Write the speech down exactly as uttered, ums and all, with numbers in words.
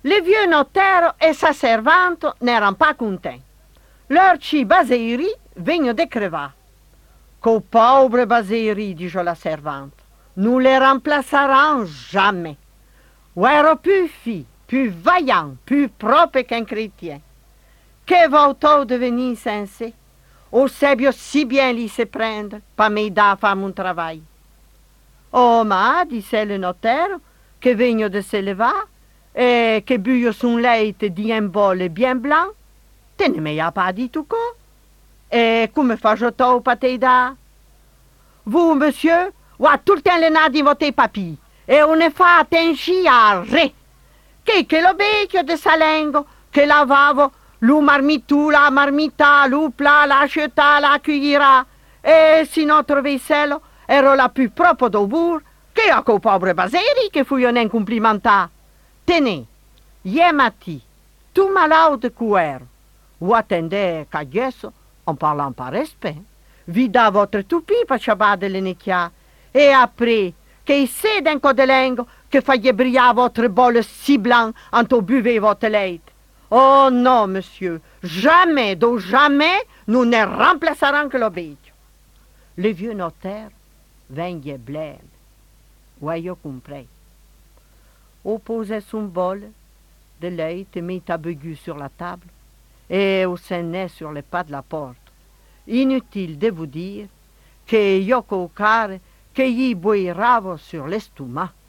Le vieux notaire et sa servante n'étaient pas contents. Leur ci Baséri vegno de crevar. Qu'au pauvre Baséri, dit la servante, nous les remplacerons jamais. Ou ero plus fi, plus vaillant, plus propre qu'un chrétien. Que va-t-on devenir sensé? Au sebio si bien li se prendre, pas m'aider à faire mon travail. Oh, ma, disait le notaire, que vegno de se levar, et que buio son lait di un bol bien blanc, te ne m'as pas dit tout quoi. Et come faccio pas t'aider? Vous, monsieur, vous avez tout le temps le nez dans votre papier, et on ne fait attention à rien. Che che lo vecchio de Salengo, che lavavo, lu marmitu, la marmita, lu pla, la cheta, la cuillera, e si notre vaisselle ero la più proprio d'Aubourg, che a quel povero Baséri che fu io ne complimentà. Tenez, hier matin, tout malade qu'ouer, vous attendez qu'à Gesso, en parlant par respect, vida votre toupie per ciabare le necchia, et après, che c'est d'un codelengo que faillit briller votre bol si blanc quand vous buvez votre lait. Oh non, monsieur, jamais, donc jamais, nous ne remplacerons que l'obédio. Le vieux notaire venait blême. Ouais, je compris. On posait son bol de lait mis à begu sur la table et on sonnait sur les pas de la porte. Inutile de vous dire que Yoko Kare che gli boiravo sur l'estomac.